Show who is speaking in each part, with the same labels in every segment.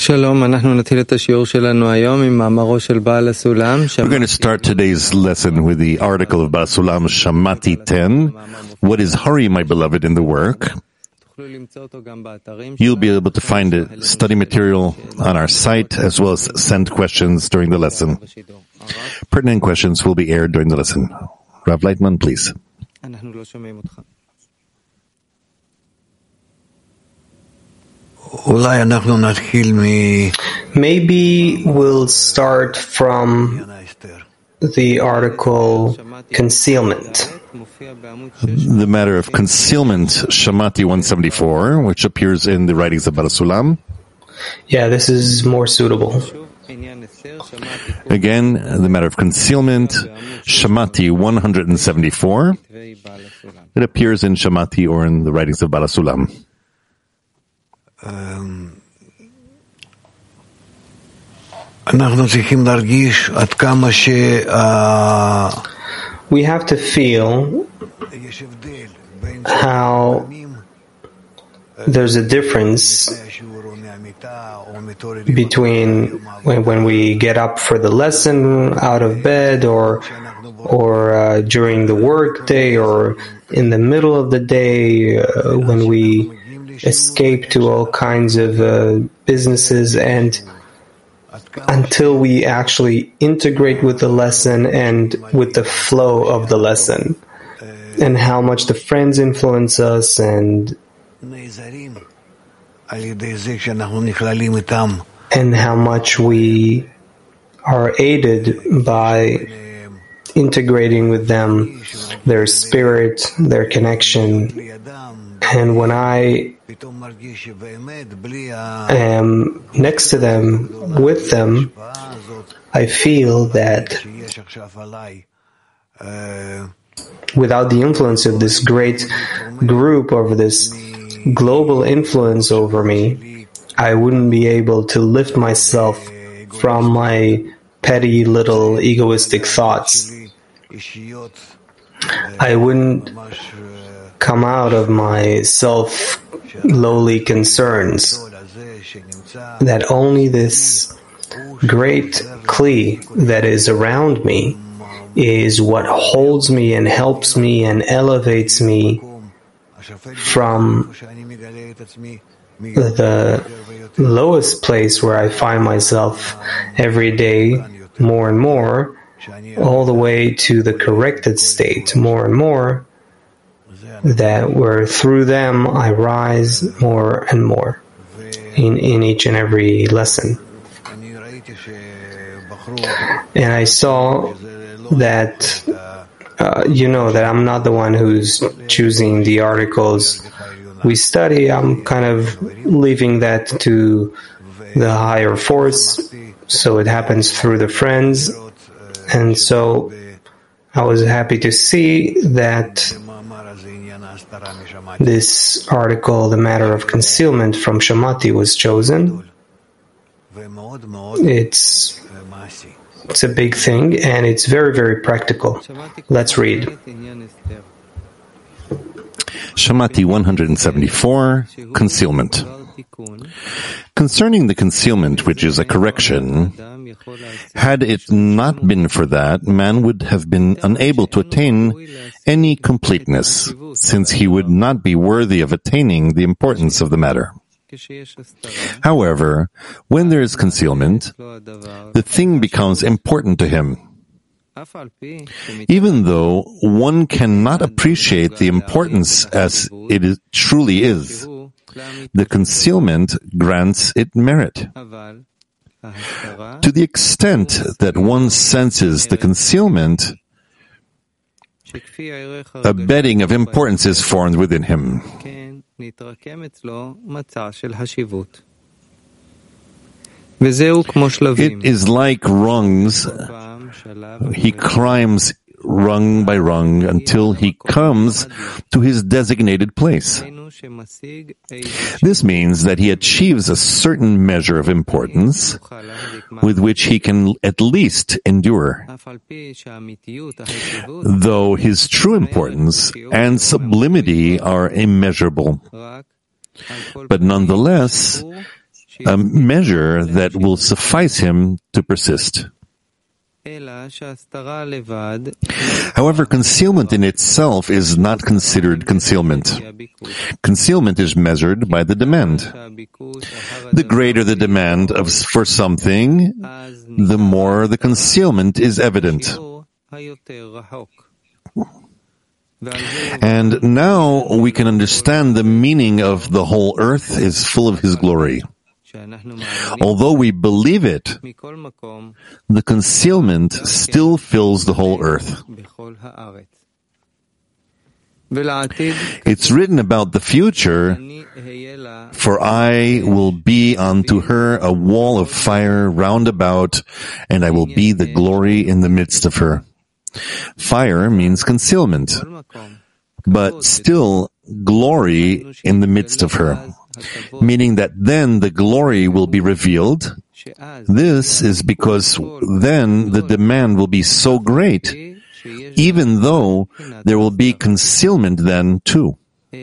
Speaker 1: We're going
Speaker 2: to start today's lesson with the article of Baal Sulam, Shamati 10. What is hurry, my beloved, in the work? You'll be able to find the study material on our site, as well as send questions during the lesson. Pertinent questions will be aired during the lesson. Rav Leitman, please.
Speaker 3: Maybe we'll start from the article concealment.
Speaker 2: The matter of concealment, Shamati 174, which appears in the writings of Baal Sulam.
Speaker 3: Yeah, this is more suitable.
Speaker 2: Again, the matter of concealment, Shamati 174. It appears in Shamati or in the writings of Baal Sulam.
Speaker 3: We have to feel how there's a difference between when we get up for the lesson out of bed or during the work day or in the middle of the day when we escape to all kinds of businesses, and until we actually integrate with the lesson and with the flow of the lesson, and how much the friends influence us and how much we are aided by integrating with them, their spirit, their connection. And when I am next to them, with them, I feel that without the influence of this great group, of this global influence over me, I wouldn't be able to lift myself from my petty little egoistic thoughts. I wouldn't come out of my self-lowly concerns. That only this great Kli that is around me is what holds me and helps me and elevates me from the lowest place where I find myself every day more and more, all the way to the corrected state more and more, that where through them I rise more and more in each and every lesson. And I saw that, that I'm not the one who's choosing the articles we study. I'm kind of leaving that to the higher force, so it happens through the friends. And so I was happy to see that this article, The Matter of Concealment from Shamati, was chosen. It's a big thing, and it's very, very practical. Let's read.
Speaker 2: Shamati 174, Concealment. Concerning the concealment, which is a correction, had it not been for that, man would have been unable to attain any completeness, since he would not be worthy of attaining the importance of the matter. However, when there is concealment, the thing becomes important to him. Even though one cannot appreciate the importance as it truly is, the concealment grants it merit. To the extent that one senses the concealment, a bedding of importance is formed within him. It is like rungs. He climbs rung by rung until he comes to his designated place. This means that he achieves a certain measure of importance with which he can at least endure, though his true importance and sublimity are immeasurable. But nonetheless, a measure that will suffice him to persist. However, concealment in itself is not considered concealment. Concealment is measured by the demand. The greater the demand for something, the more the concealment is evident. And now we can understand the meaning of the whole earth is full of His glory. Although we believe it, the concealment still fills the whole earth. It's written about the future, for I will be unto her a wall of fire round about, and I will be the glory in the midst of her. Fire means concealment, but still glory in the midst of her, meaning that then the glory will be revealed. This is because then the demand will be so great, even though there will be concealment then too.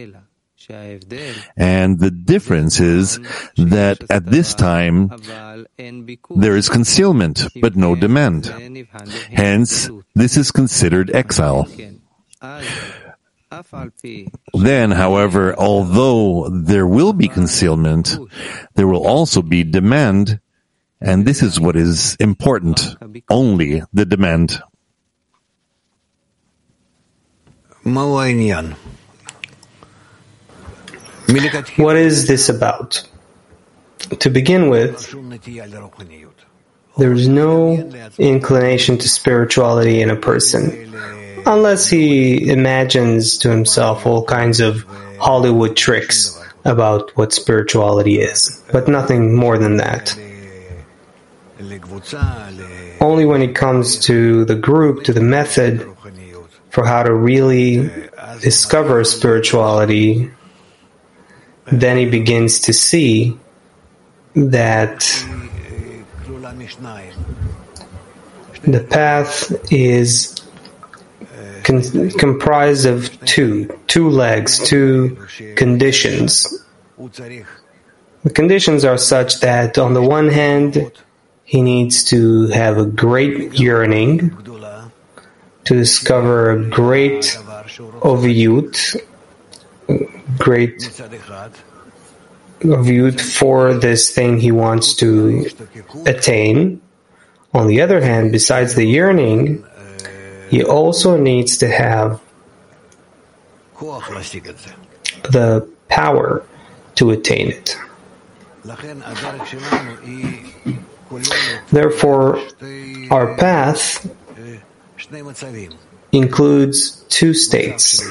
Speaker 2: And the difference is that at this time there is concealment, but no demand. Hence, this is considered exile. Then, however, although there will be concealment, there will also be demand, and this is what is important, only the demand.
Speaker 3: What is this about? To begin with, there is no inclination to spirituality in a person, unless he imagines to himself all kinds of Hollywood tricks about what spirituality is, but nothing more than that. Only when it comes to the group, to the method for how to really discover spirituality, then he begins to see that the path is comprised of two legs, two conditions. The conditions are such that on the one hand, he needs to have a great yearning to discover a great oviyut, for this thing he wants to attain. On the other hand, besides the yearning, he also needs to have the power to attain it. Therefore, our path includes two states: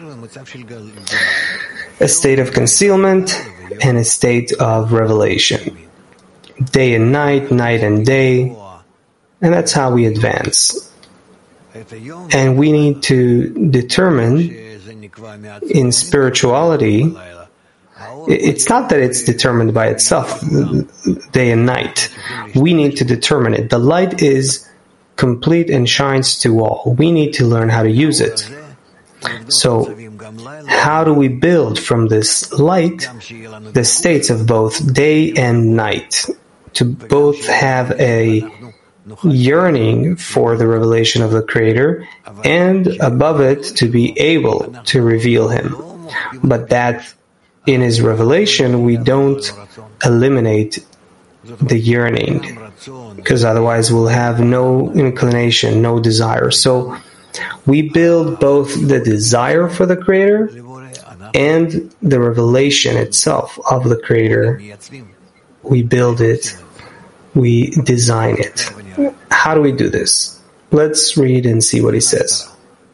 Speaker 3: a state of concealment and a state of revelation. Day and night, night and day, and that's how we advance. And we need to determine in spirituality, it's not that it's determined by itself, day and night. We need to determine it. The light is complete and shines to all. We need to learn how to use it. So, how do we build from this light the states of both day and night, to both have a yearning for the revelation of the Creator, and above it to be able to reveal Him, but that in His revelation we don't eliminate the yearning, because otherwise we'll have no inclination, no desire. So we build both the desire for the Creator and the revelation itself of the Creator. We build it, we design it. How do we do this? Let's read and see what he says.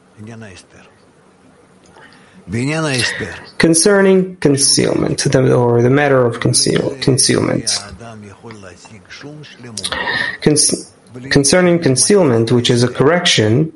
Speaker 3: Concerning concealment, or the matter of concealment. Concerning concealment, which is a correction,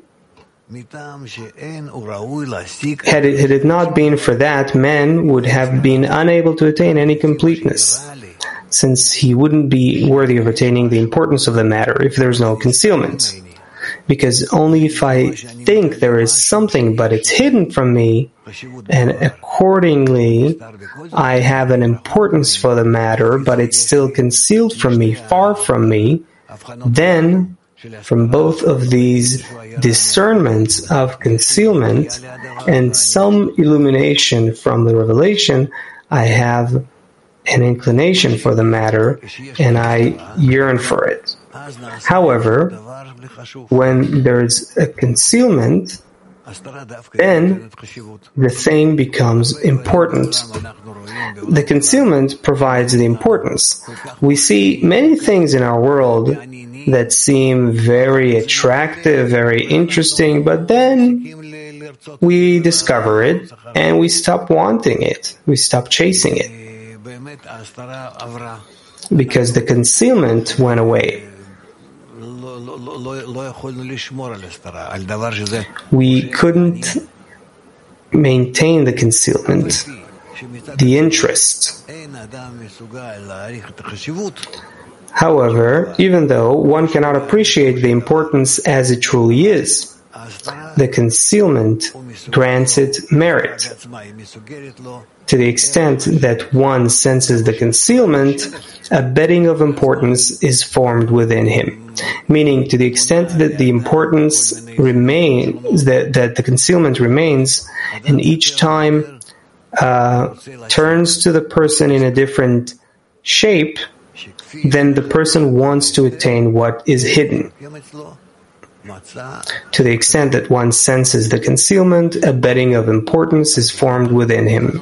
Speaker 3: had it not been for that, man would have been unable to attain any completeness, since he wouldn't be worthy of attaining the importance of the matter if there's no concealment. because only if I think there is something but it's hidden from me, and accordingly I have an importance for the matter but it's still concealed from me, far from me, then from both of these discernments of concealment and some illumination from the revelation, I have an inclination for the matter and I yearn for it. However, when there's a concealment, then the thing becomes important. The concealment provides the importance. We see many things in our world that seem very attractive, very interesting, but then we discover it and we stop wanting it. We stop chasing it. Because the concealment went away. We couldn't maintain the concealment, the interest. However, even though one cannot appreciate the importance as it truly is, the concealment grants it merit. To the extent that one senses the concealment, a bedding of importance is formed within him. Meaning, to the extent that the importance remains, that the concealment remains, and each time turns to the person in a different shape, then the person wants to attain what is hidden. To the extent that one senses the concealment, a bedding of importance is formed within him.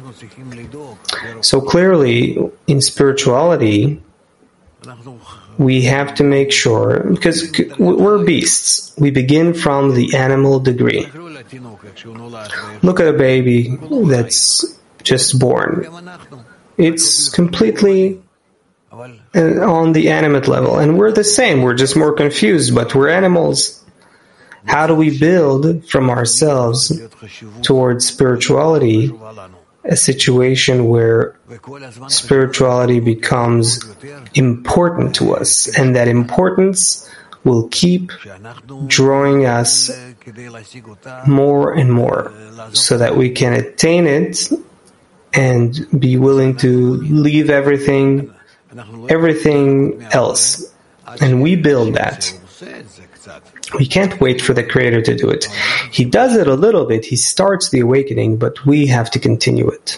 Speaker 3: So clearly, in spirituality, we have to make sure, because we're beasts, we begin from the animal degree. Look at a baby that's just born. It's completely on the animate level, and we're the same, we're just more confused, but we're animals. How do we build from ourselves towards spirituality a situation where spirituality becomes important to us, and that importance will keep drawing us more and more so that we can attain it and be willing to leave everything else, and we build that. We can't wait for the Creator to do it. He does it a little bit, he starts the awakening, but we have to continue it.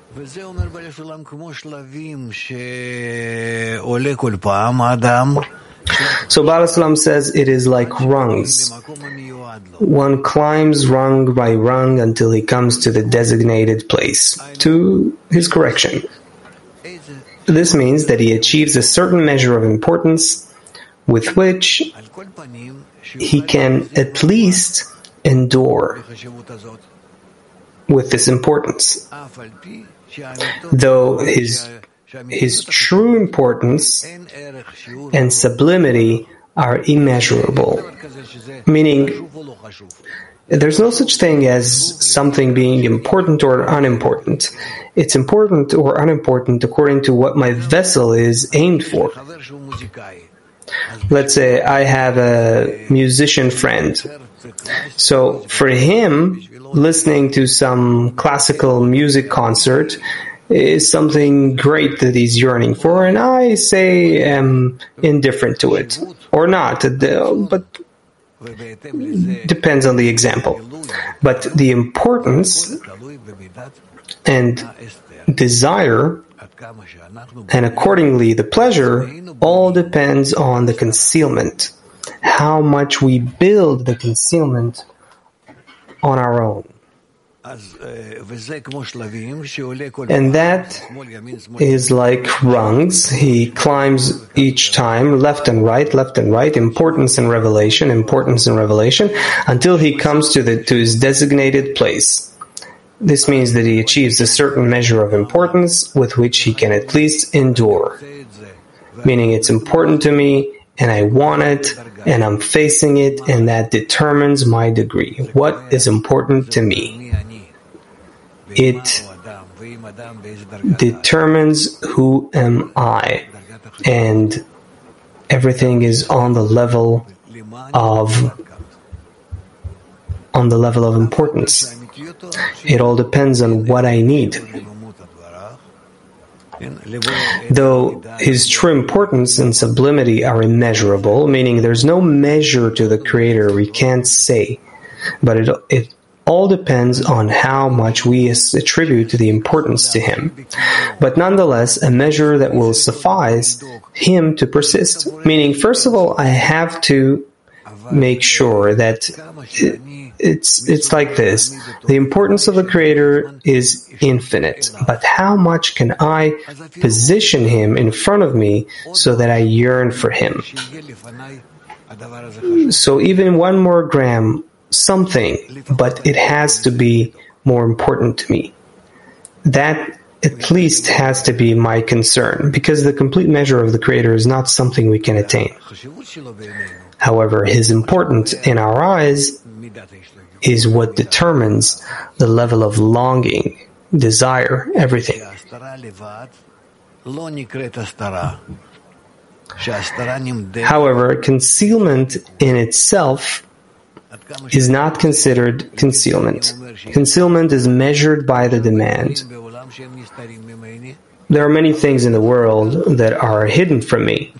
Speaker 3: So Baal HaSulam says it is like rungs. One climbs rung by rung until he comes to the designated place, to his correction. This means that he achieves a certain measure of importance with which he can at least endure with this importance. Though his true importance and sublimity are immeasurable. Meaning, there's no such thing as something being important or unimportant. It's important or unimportant according to what my vessel is aimed for. Let's say I have a musician friend. So for him, listening to some classical music concert is something great that he's yearning for, and I say am indifferent to it. Or not, but depends on the example. But the importance and desire, and accordingly the pleasure, all depends on the concealment. How much we build the concealment on our own. And that is like rungs. He climbs each time, left and right, importance and revelation, until he comes to his designated place. This means that he achieves a certain measure of importance with which he can at least endure. Meaning it's important to me, and I want it, and I'm facing it, and that determines my degree. What is important to me? It determines who am I, and everything is on the level on the level of importance. It all depends on what I need. Though his true importance and sublimity are immeasurable, meaning there's no measure to the Creator, we can't say, but it all depends on how much we attribute the importance to him. But nonetheless, a measure that will suffice him to persist. Meaning, first of all, I have to make sure that it's like this. The importance of the Creator is infinite, but how much can I position him in front of me so that I yearn for him? So even 1 more gram, something, but it has to be more important to me. That at least has to be my concern, because the complete measure of the Creator is not something we can attain. However, his importance in our eyes is what determines the level of longing, desire, everything. However, concealment in itself is not considered concealment. Concealment is measured by the demand. There are many things in the world that are hidden from me,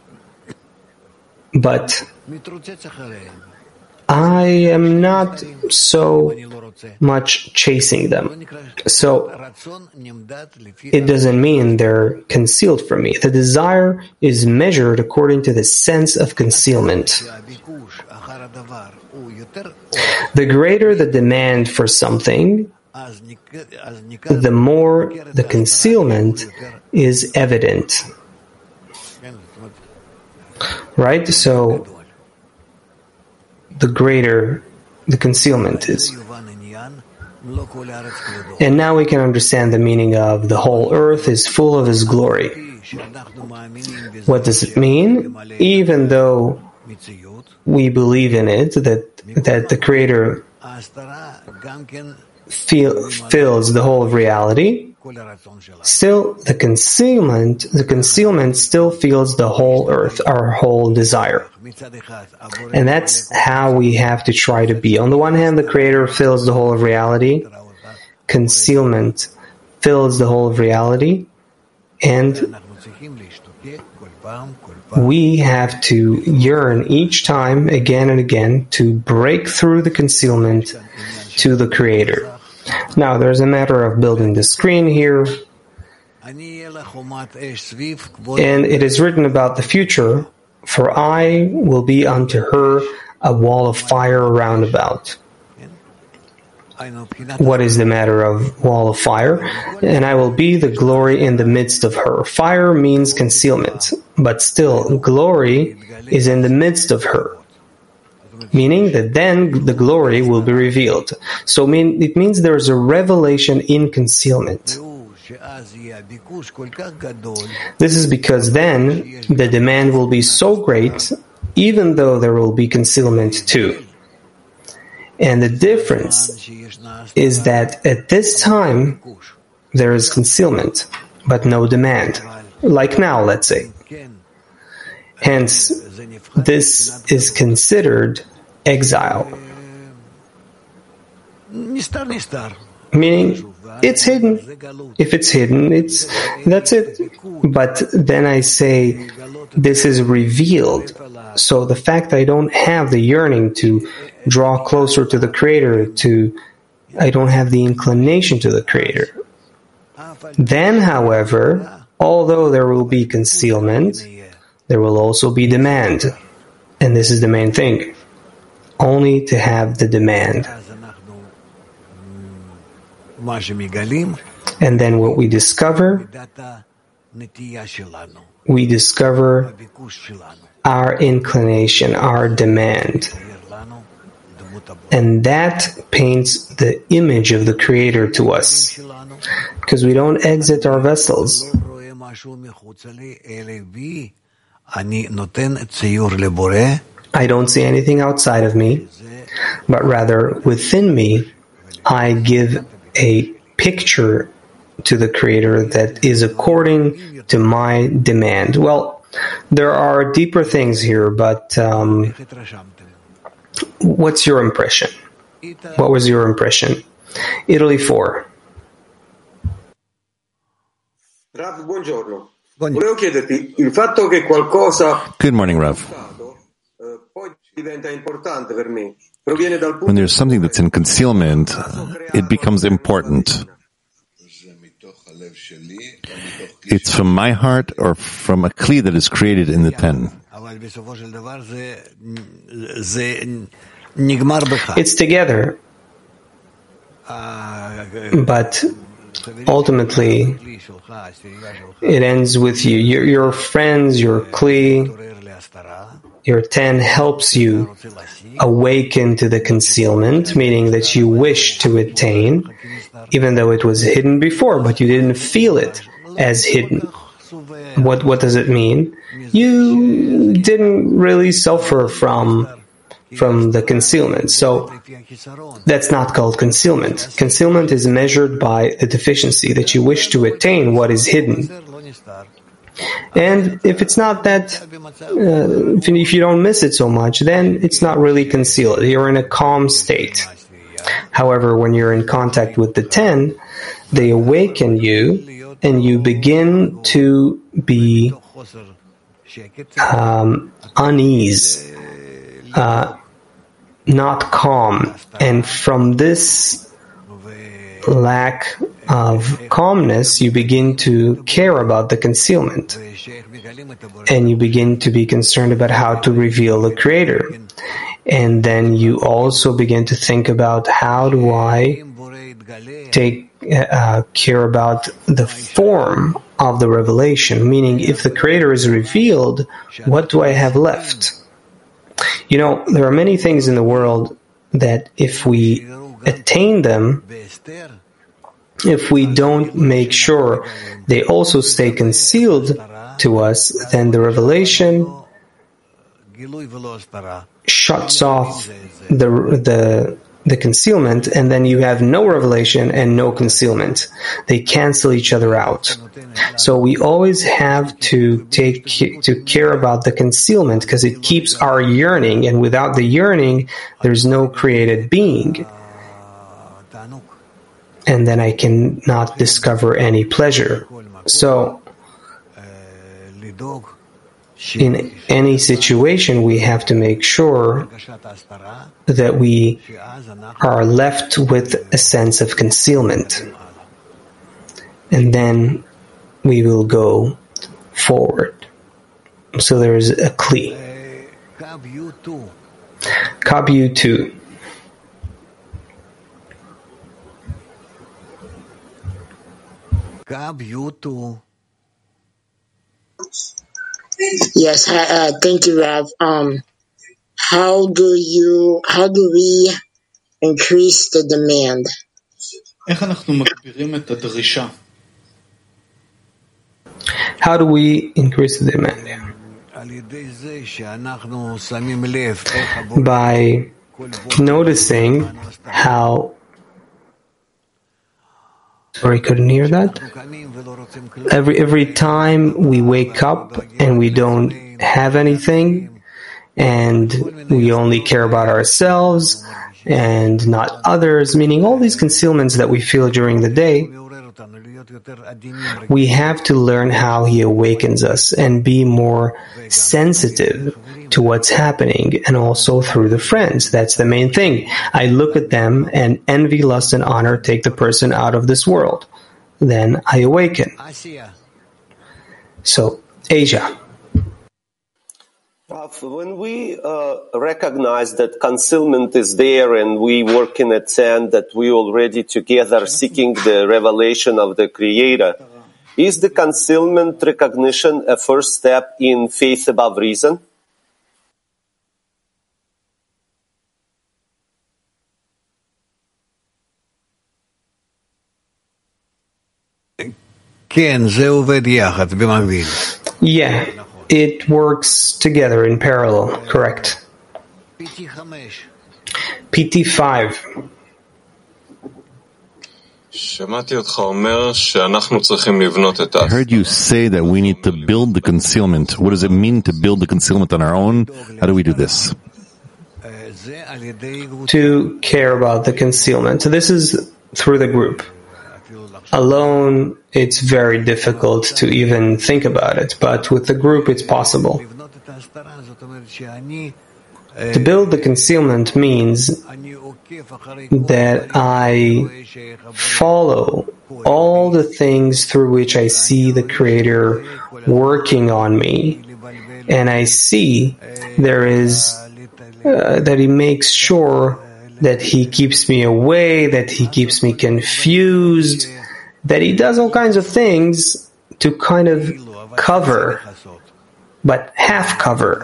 Speaker 3: but I am not so much chasing them. So it doesn't mean they're concealed from me. The desire is measured according to the sense of concealment. The greater the demand for something, the more the concealment is evident. Right? So the greater the concealment is. And now we can understand the meaning of the whole earth is full of His glory. What does it mean? Even though we believe in it, that the Creator fills the whole of reality, still the concealment still fills the whole earth, our whole desire. And that's how we have to try to be. On the one hand, the Creator fills the whole of reality, concealment fills the whole of reality, and we have to yearn each time, again and again, to break through the concealment to the Creator. Now, there's a matter of building the screen here, and it is written about the future, for I will be unto her a wall of fire round about. What is the matter of wall of fire? And I will be the glory in the midst of her. Fire means concealment, but still, glory is in the midst of her. Meaning that then the glory will be revealed. So it means there is a revelation in concealment. This is because then the demand will be so great, even though there will be concealment too. And the difference is that at this time there is concealment, but no demand. Like now, let's say. Hence, this is considered exile. Meaning, it's hidden. If it's hidden, that's it. But then I say, this is revealed. So the fact I don't have the yearning to draw closer to the Creator, I don't have the inclination to the Creator. Then, however, although there will be concealment, there will also be demand. And this is the main thing. Only to have the demand. And then what we discover our inclination, our demand. And that paints the image of the Creator to us. Because we don't exit our vessels. I don't see anything outside of me, but rather within me, I give a picture to the Creator that is according to my demand. Well, there are deeper things here, but What's your impression? What was your impression? Italy 4.
Speaker 1: Rav, buongiorno. Volevo chiederti, il fatto che qualcosa...
Speaker 2: Good morning, Rav.
Speaker 1: Poi diventa importante per me. Proviene dal punto...
Speaker 2: When there's something that's in concealment, it becomes important. It's from my heart or from a kli that is created in the 10.
Speaker 3: It's together, but ultimately it ends with you. Your friends, your kli, your 10 helps you awaken to the concealment, meaning that you wish to attain, even though it was hidden before, but you didn't feel it as hidden. What does it mean? You didn't really suffer from the concealment. So that's not called concealment. Concealment is measured by the deficiency that you wish to attain what is hidden. And if it's not that, if you don't miss it so much, then it's not really concealed. You're in a calm state. However, when you're in contact with the 10, they awaken you and you begin to be unease, not calm. And from this lack of calmness, you begin to care about the concealment. And you begin to be concerned about how to reveal the Creator. And then you also begin to think about, how do I take care about the form of the revelation? Meaning, if the Creator is revealed, what do I have left? You know, there are many things in the world that if we attain them, if we don't make sure they also stay concealed to us, then the revelation shuts off the concealment, and then you have no revelation and no concealment. They cancel each other out. So we always have to care about the concealment, because it keeps our yearning, and without the yearning, there's no created being. And then I cannot discover any pleasure. So, in any situation, we have to make sure that we are left with a sense of concealment. And then we will go forward. So there is a kli. Kabu 2.
Speaker 4: Yes, thank you, Rav. How do we increase the demand?
Speaker 3: How do we increase the demand? By noticing how... Sorry, couldn't hear that. Every time we wake up and we don't have anything, and we only care about ourselves and not others, meaning all these concealments that we feel during the day, we have to learn how He awakens us and be more sensitive to what's happening, and also through the friends. That's the main thing. I look at them, and envy, lust, and honor take the person out of this world. Then I awaken. So, Asia.
Speaker 5: When we recognize that concealment is there and we work in a tent, that we already together seeking the revelation of the Creator, is the concealment recognition a first step in faith above reason?
Speaker 3: Yeah, it works together in parallel, correct. PT 5.
Speaker 2: I heard you say that we need to build the concealment. What does it mean to build the concealment on our own? How do we do this?
Speaker 3: to care about the concealment. So this is through the group. Alone, it's very difficult to even think about it, but with the group, it's possible. To build the concealment means that I follow all the things through which I see the Creator working on me, and I see there is that He makes sure that He keeps me away, that He keeps me confused, that He does all kinds of things to kind of cover, but half cover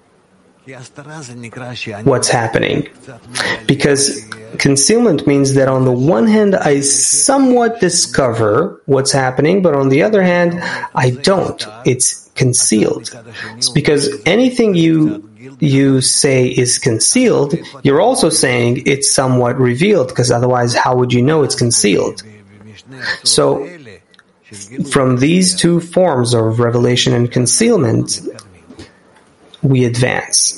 Speaker 3: what's happening. Because concealment means that on the one hand I somewhat discover what's happening, but on the other hand I don't. It's concealed. It's because anything you say is concealed, you're also saying it's somewhat revealed, because otherwise how would you know it's concealed? So from these two forms of revelation and concealment, we advance.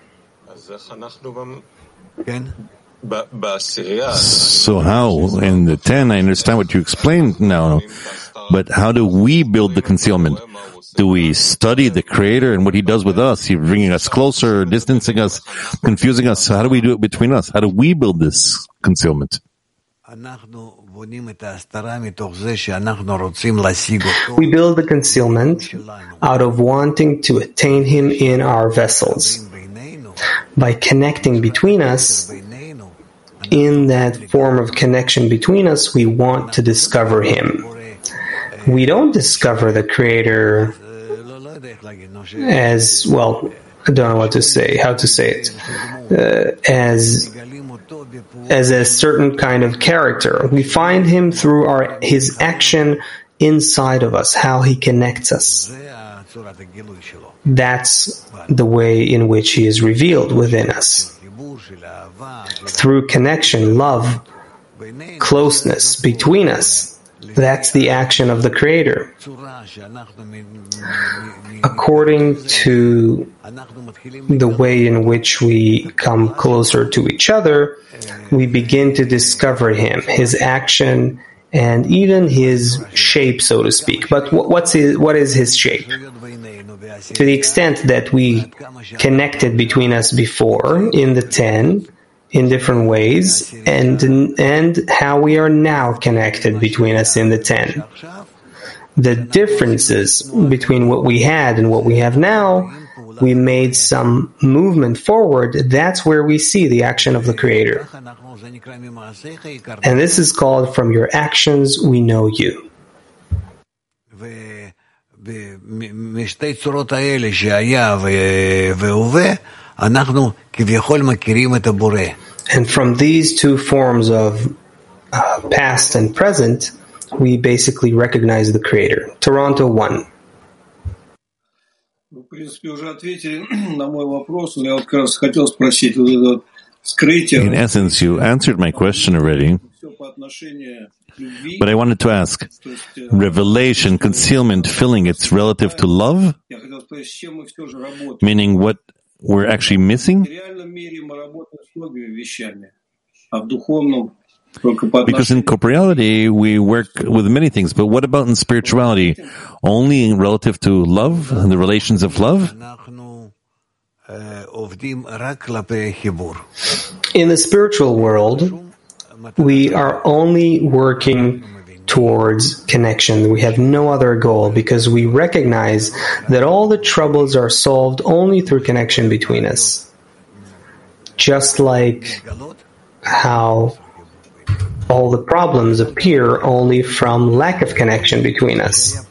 Speaker 2: So how, in the 10, I understand what you explained now, but how do we build the concealment? Do we study the Creator and what He does with us? He's bringing us closer, distancing us, confusing us. So how do we do it between us? How do we build this concealment?
Speaker 3: We build the concealment out of wanting to attain Him in our vessels. By connecting between us, in that form of connection between us, we want to discover Him. We don't discover the Creator as, well, I don't know how to say it, as a certain kind of character. We find Him through His action inside of us, how He connects us. That's the way in which He is revealed within us. Through connection, love, closeness between us. That's the action of the Creator. According to the way in which we come closer to each other, we begin to discover Him, His action, and even His shape, so to speak. But what is His shape? To the extent that we connected between us before in the 10, in different ways, and how we are now connected between us in the 10. The differences between what we had and what we have now, we made some movement forward. That's where we see the action of the Creator. And this is called, from your actions we know you. And from these two forms of past and present, we basically recognize the Creator. Toronto 1.
Speaker 2: In essence, you answered my question already, but I wanted to ask, revelation, concealment, filling, it's relative to love? Meaning what we're actually missing? Because in corporeality, we work with many things, but what about in spirituality? Only relative to love, the relations of love?
Speaker 3: In the spiritual world, we are only working towards connection. We have no other goal because we recognize that all the troubles are solved only through connection between us. Just like how all the problems appear only from lack of connection between us.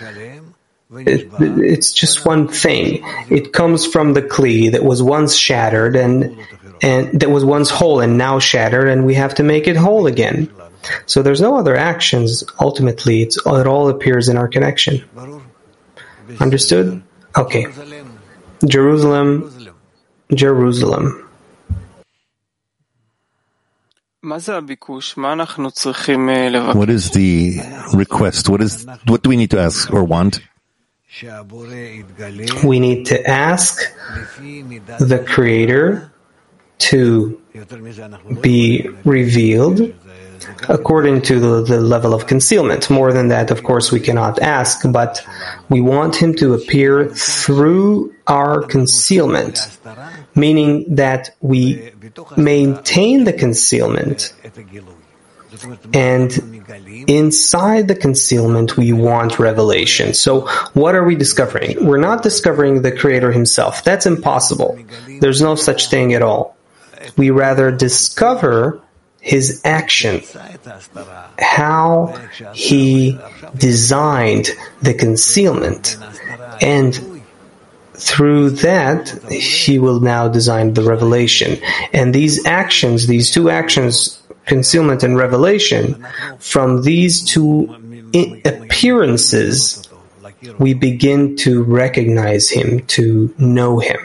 Speaker 3: It's just one thing. It comes from the Kli that was once shattered and that was once whole and now shattered, and we have to make it whole again. So there's no other actions. Ultimately, it all appears in our connection. Understood? Okay. Jerusalem.
Speaker 2: What is the request? What do we need to ask or want?
Speaker 3: We need to ask the Creator to be revealed according to the level of concealment. More than that, of course, we cannot ask, but we want him to appear through our concealment, meaning that we maintain the concealment, and inside the concealment we want revelation. So what are we discovering? We're not discovering the Creator himself. That's impossible. There's no such thing at all. We rather discover his action, how he designed the concealment, and through that he will now design the revelation. And these actions, these two actions, concealment and revelation, from these two appearances we begin to recognize him, to know him.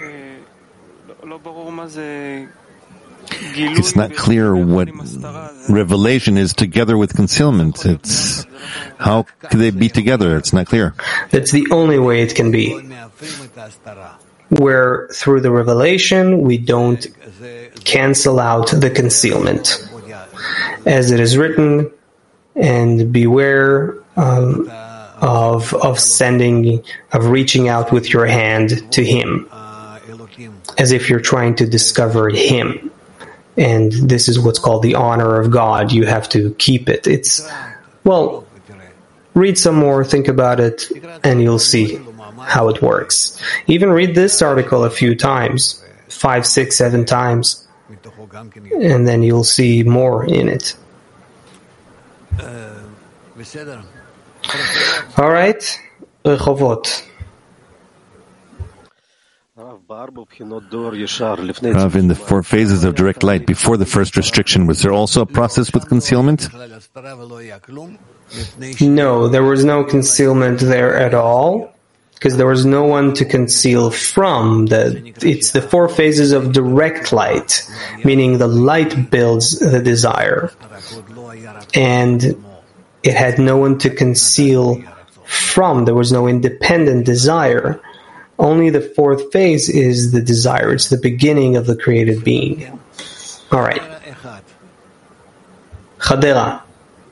Speaker 2: It's not clear what revelation is together with concealment. It's how can they be together? It's not clear.
Speaker 3: That's the only way it can be. Where through the revelation we don't cancel out the concealment. As it is written, and beware of reaching out with your hand to him, as if you're trying to discover him. And this is what's called the honor of God. You have to keep it. Read some more, think about it, and you'll see how it works. Even read this article a few times, 5, 6, 7 times, and then you'll see more in it. All right, Rechovot.
Speaker 2: Rav, in the 4 phases of direct light, before the first restriction, was there also a process with concealment?
Speaker 3: No, there was no concealment there at all, because there was no one to conceal from. It's the 4 phases of direct light, meaning the light builds the desire. And it had no one to conceal from. There was no independent desire. Only the 4th phase is the desire. It's the beginning of the created being. All right. Chadera.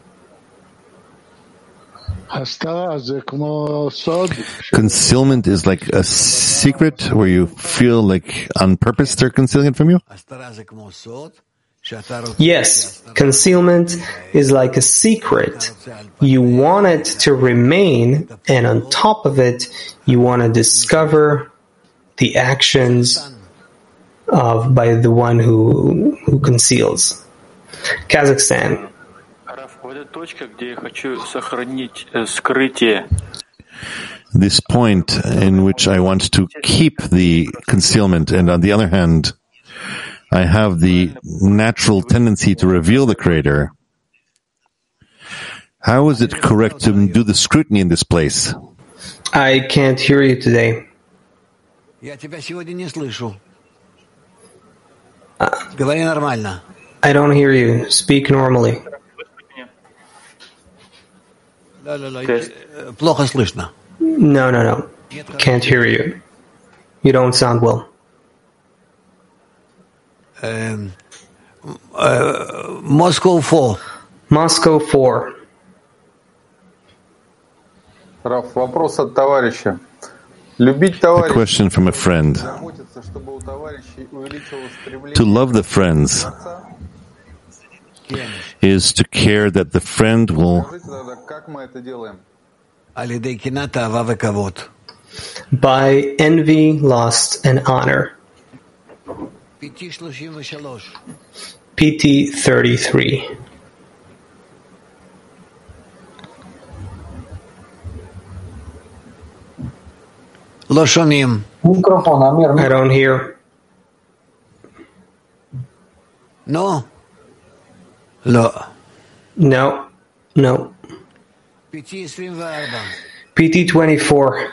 Speaker 2: Concealment is like a secret where you feel like on purpose they're concealing it from you?
Speaker 3: Yes, concealment is like a secret. You want it to remain, and on top of it, you want to discover the actions by the one who conceals. Kazakhstan.
Speaker 2: This point in which I want to keep the concealment, and on the other hand, I have the natural tendency to reveal the Creator. How is it correct to do the scrutiny in this place?
Speaker 3: I can't hear you today. I don't hear you. Speak normally. No. Can't hear you. You don't sound well.
Speaker 6: Moscow 4.
Speaker 3: Moscow 4.
Speaker 2: A question from a friend. To love the friends is to care that the friend will...
Speaker 3: By envy, lust, and honor. PT 33.
Speaker 6: לא שומעים.
Speaker 3: I don't hear.
Speaker 6: No. לא.
Speaker 3: No.
Speaker 6: PT 24.
Speaker 3: PT 24.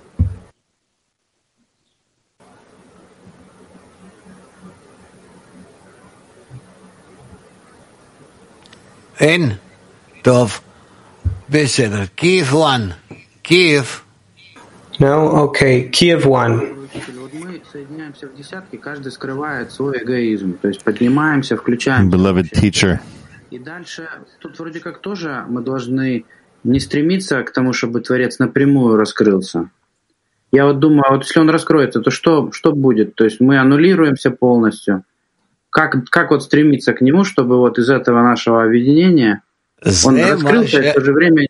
Speaker 6: אין? טוב. בסדר. Kiev 1. Kiev.
Speaker 3: No? Okay. Kiev 1.
Speaker 2: Beloved teacher,
Speaker 7: И дальше тут вроде как тоже мы должны не стремиться к тому, чтобы Творец напрямую раскрылся. Я вот думаю, вот если он раскроется, то что будет? То есть мы аннулируемся полностью. Как вот стремиться к нему, чтобы вот из этого нашего объединения он раскрылся и в то же время...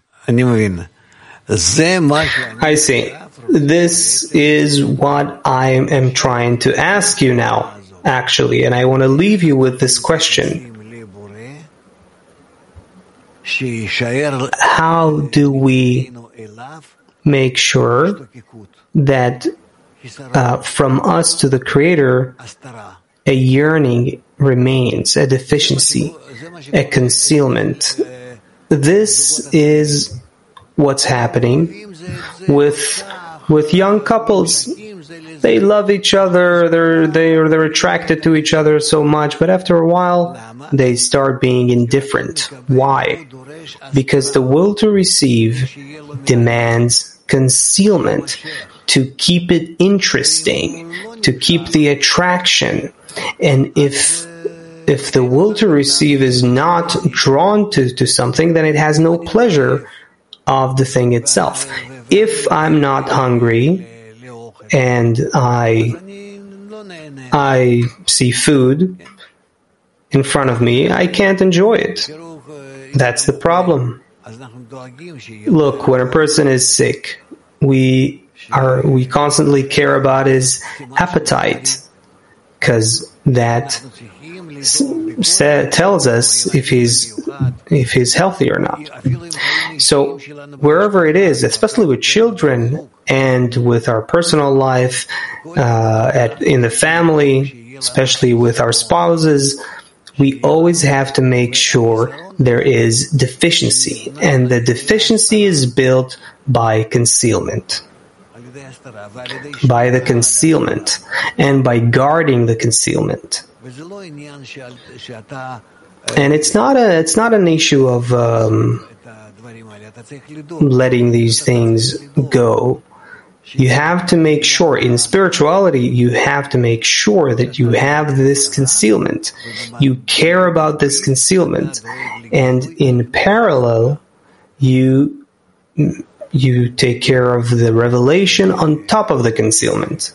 Speaker 3: I see. This is what I am trying to ask you now, actually, and I want to leave you with this question. How do we make sure that from us to the Creator, a yearning remains, a deficiency, a concealment? This is what's happening with young couples. They love each other, they're attracted to each other so much, but after a while they start being indifferent. Why? Because the will to receive demands concealment, to keep it interesting, to keep the attraction. And if the will to receive is not drawn to something, then it has no pleasure of the thing itself. If I'm not hungry and I see food in front of me, I can't enjoy it. That's the problem. Look, when a person is sick, we constantly care about his appetite, because that tells us if he's healthy or not. So wherever it is, especially with children and with our personal life, in the family, especially with our spouses, we always have to make sure there is deficiency, and the deficiency is built by concealment. By the concealment and by guarding the concealment. And it's not an issue of letting these things go. You have to make sure, in spirituality, you have to make sure that you have this concealment. You care about this concealment. And in parallel, you take care of the revelation on top of the concealment.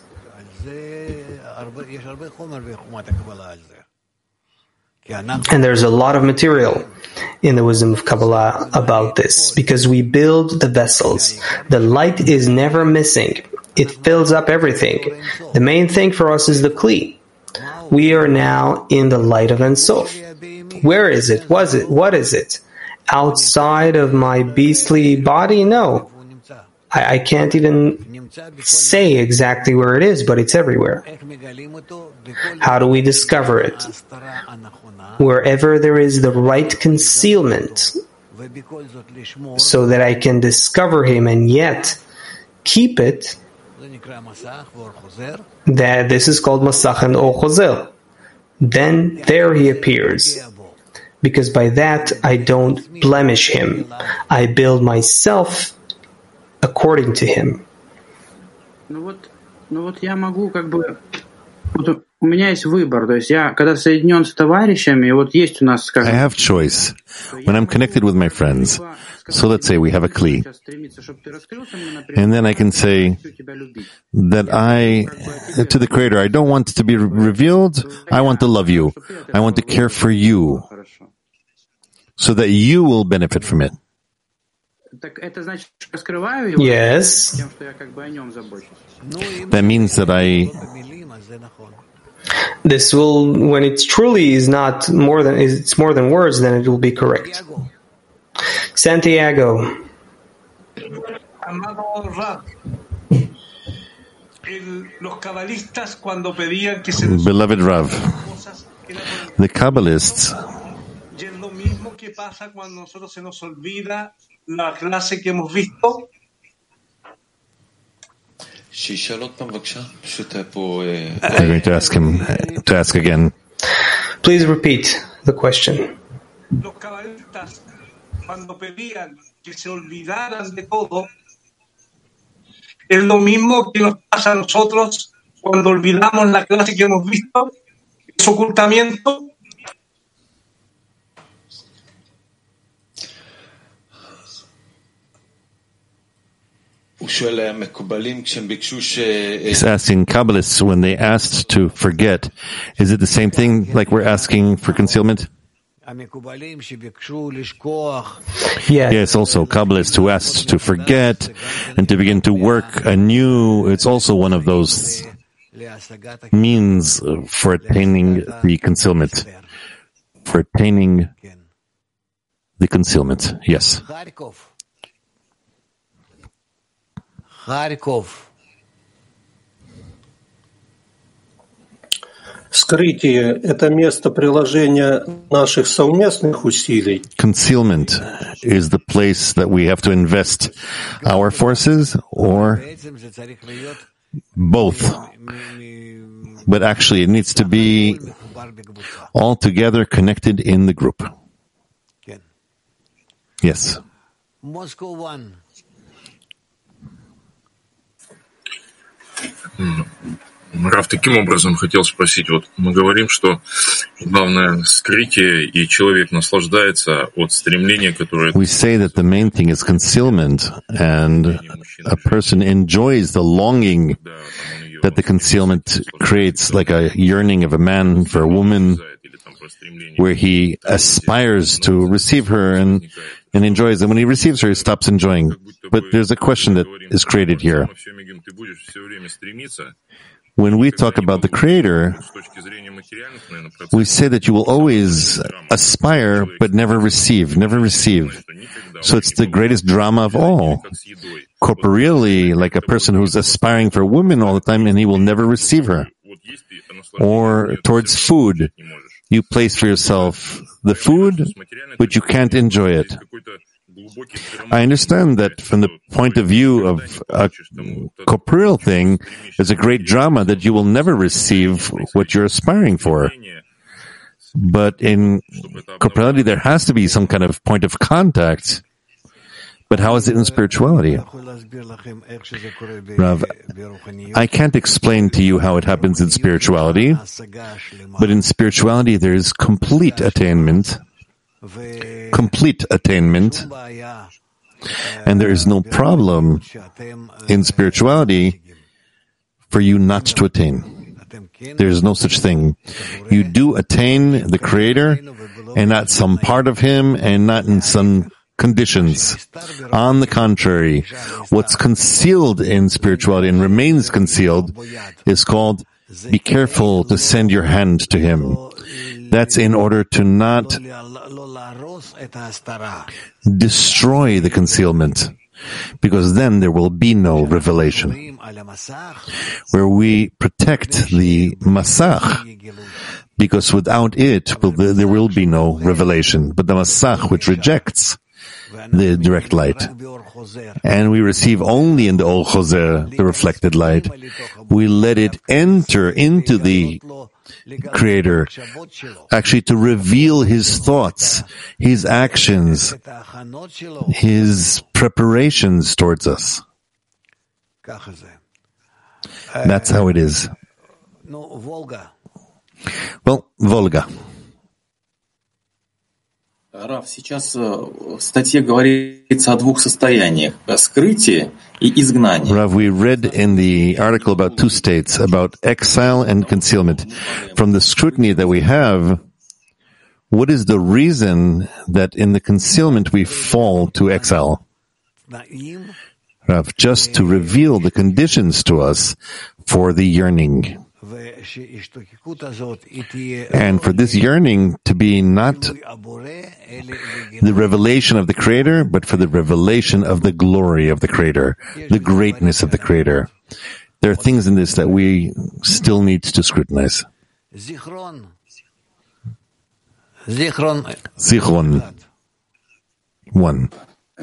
Speaker 3: And there's a lot of material in the wisdom of Kabbalah about this, because we build the vessels. The light is never missing. It fills up everything. The main thing for us is the Kli. We are now in the light of Ein Sof. Where is it? What is it? Outside of my beastly body? No. I can't even say exactly where it is, but it's everywhere. How do we discover it? Wherever there is the right concealment, so that I can discover him and yet keep it, that this is called Masach and Or Chozer. Then there he appears. Because by that I don't blemish him. I build myself according to him.
Speaker 7: У меня есть выбор, то есть я, когда соединен с товарищами, вот есть у нас, скажем...
Speaker 2: I have choice. When I'm connected with my friends, so let's say we have a Kli, and then I can say that to the Creator, I don't want to be revealed, I want to love you. I want to care for you, so that you will benefit from it.
Speaker 3: Yes.
Speaker 2: That means that
Speaker 3: this will, when it truly is not more than, it's more than words, then it will be correct. Santiago.
Speaker 2: Beloved Rav, the Kabbalists, I'm going to ask him to ask again.
Speaker 3: Please repeat the question.
Speaker 8: Es lo mismo que nos pasa a nosotros cuando olvidamos la clase que hemos visto, es ocultamiento.
Speaker 2: He's asking Kabbalists when they asked to forget, is it the same thing like we're asking for concealment? Yes, also Kabbalists who asked to forget and to begin to work anew, it's also one of those means for attaining the concealment. For attaining the concealment, yes.
Speaker 9: Скрытие – это место приложения наших совместных усилий.
Speaker 2: Concealment is the place that we have to invest our forces, or both. But actually, it needs to be all together connected in the group. Yes.
Speaker 6: Moscow 1.
Speaker 10: Рав, таким образом хотел спросить, вот мы говорим, что главное скрытие, и человек наслаждается от стремления, которое...
Speaker 2: We say that the main thing is concealment, and a person enjoys the longing that the concealment creates, like a yearning of a man for a woman, where he aspires to receive her and enjoys, and when he receives her, he stops enjoying. But there's a question that is created here. When we talk about the Creator, we say that you will always aspire, but never receive, never receive. So it's the greatest drama of all. Corporeally, like a person who's aspiring for a woman all the time, and he will never receive her. Or towards food, you place for yourself the food, but you can't enjoy it. I understand that from the point of view of a corporeal thing, there's a great drama that you will never receive what you're aspiring for. But in corporeality, there has to be some kind of point of contact. But how is it in spirituality? Rav, I can't explain to you how it happens in spirituality, but in spirituality there is complete attainment, and there is no problem in spirituality for you not to attain. There is no such thing. You do attain the Creator, and not some part of Him, and not in some conditions. On the contrary, what's concealed in spirituality and remains concealed is called, be careful to send your hand to Him. That's in order to not destroy the concealment, because then there will be no revelation. Where we protect the Masach, because without it, there will be no revelation. But the Masach, which rejects the direct light, and we receive only in the Or Choser, the reflected light, we let it enter into the Creator, actually to reveal His thoughts, His actions, His preparations towards us. That's how it is. Well, Volga.
Speaker 11: Рав, сейчас в статье говорится о двух состояниях – скрытие и изгнание.
Speaker 2: Rav, we read in the article about two states, about exile and concealment. From the scrutiny that we have, what is the reason that in the concealment we fall to exile? Rav, just to reveal the conditions to us for the yearning. And for this yearning to be not the revelation of the Creator, but for the revelation of the glory of the Creator, the greatness of the Creator. There are things in this that we still need to scrutinize. Zichron. One.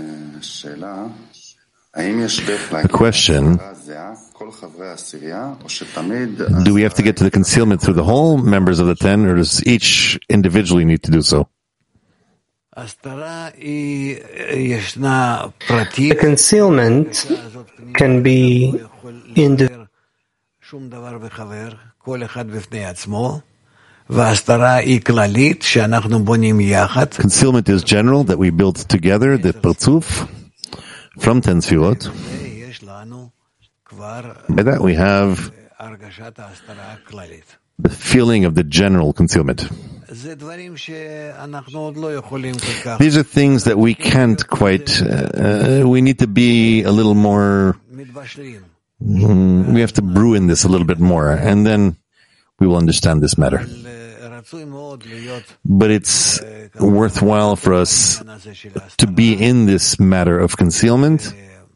Speaker 2: A question: do we have to get to the concealment through the whole members of the 10, or does each individually need to do so?
Speaker 3: The concealment can be
Speaker 2: Concealment is general, that we build together, the Partzuf, from 10 Sfirot. By that we have the feeling of the general concealment. These are things that we can't quite, we need to be a little more, we have to brew in this a little bit more, and then we will understand this matter. But it's worthwhile for us to be in this matter of concealment,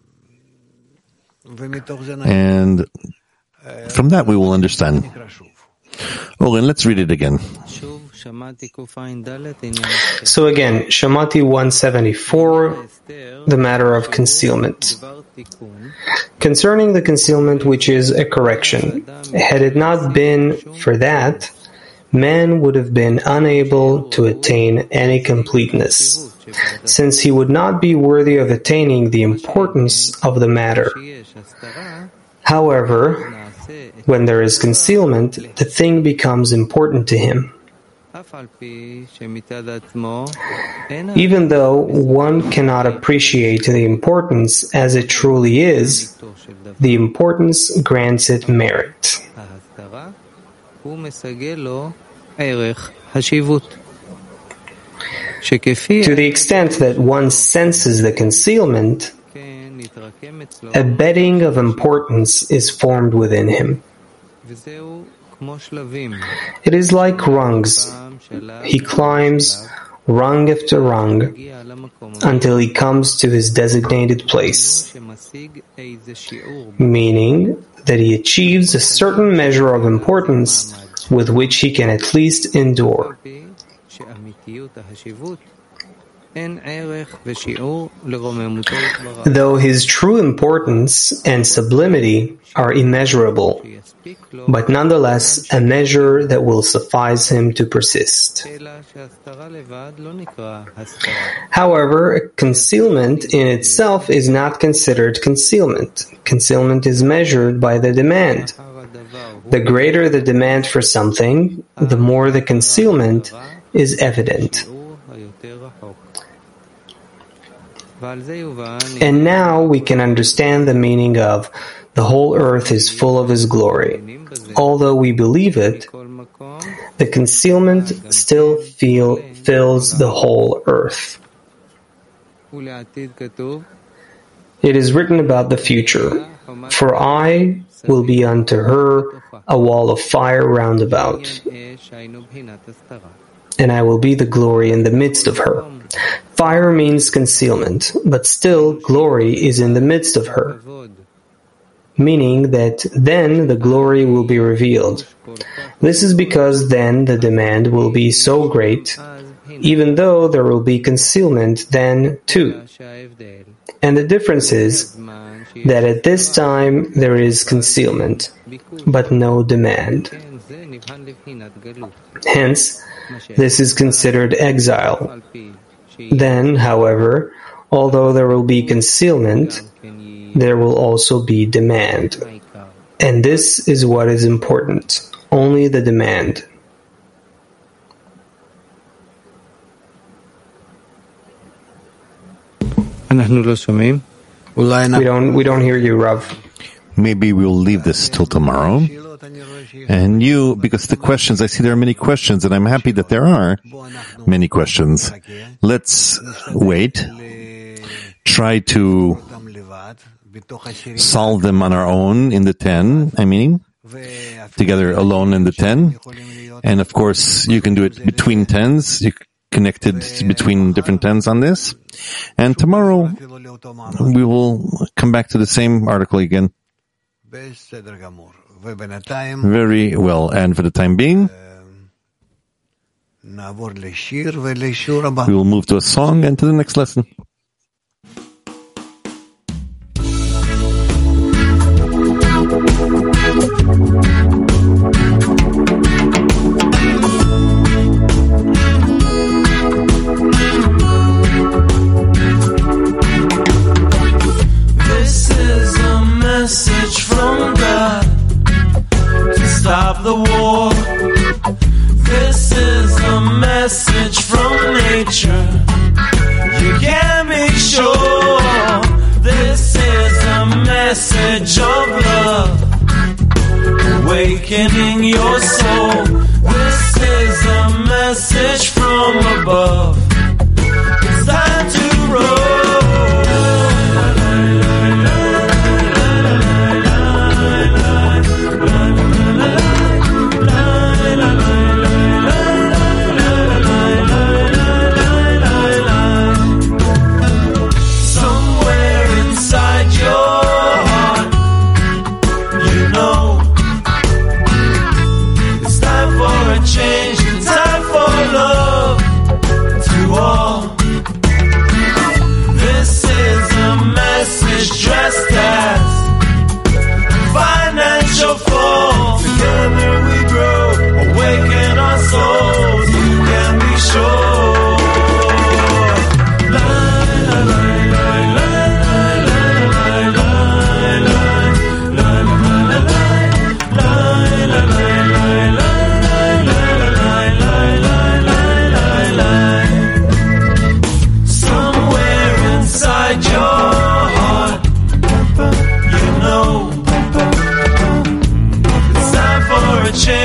Speaker 2: and from that we will understand. Oren, let's read it again.
Speaker 3: So again, Shamati 174, the matter of concealment. Concerning the concealment which is a correction, had it not been for that, man would have been unable to attain any completeness, since he would not be worthy of attaining the importance of the matter. However, when there is concealment, the thing becomes important to him. Even though one cannot appreciate the importance as it truly is, the importance grants it merit. To the extent that one senses the concealment, a bedding of importance is formed within him. It is like rungs. He climbs rung after rung until he comes to his designated place, meaning that he achieves a certain measure of importance with which he can at least endure. Though his true importance and sublimity are immeasurable, but nonetheless a measure that will suffice him to persist. However, concealment in itself is not considered concealment. Concealment is measured by the demand. The greater the demand for something, the more the concealment is evident. And now we can understand the meaning of the whole earth is full of His glory. Although we believe it, the concealment still fills the whole earth. It is written about the future, for I will be unto her a wall of fire round about, and I will be the glory in the midst of her. Fire means concealment, but still glory is in the midst of her, meaning that then the glory will be revealed. This is because then the demand will be so great, even though there will be concealment then too. And the difference is that at this time there is concealment, but no demand. Hence, this is considered exile. Then, however, although there will be concealment, there will also be demand. And this is what is important, only the demand. We don't hear you, Rav.
Speaker 2: Maybe we'll leave this till tomorrow. And you, because the questions, I see there are many questions, and I'm happy that there are many questions. Let's wait, try to solve them on our own in the 10, together alone in the 10. And of course, you can do it between 10s. You connected between different 10s on this. And tomorrow, we will come back to the same article again. Very well. And for the time being, we will move to a song and to the next lesson.
Speaker 12: This is a message from God stop the war. This is a message from nature. You can be sure this is a message of love, awakening your soul. This is a message from above. It's time to roll. Dressed as financial fall. Together we grow, awaken our souls. You can be sure. Somewhere inside your change.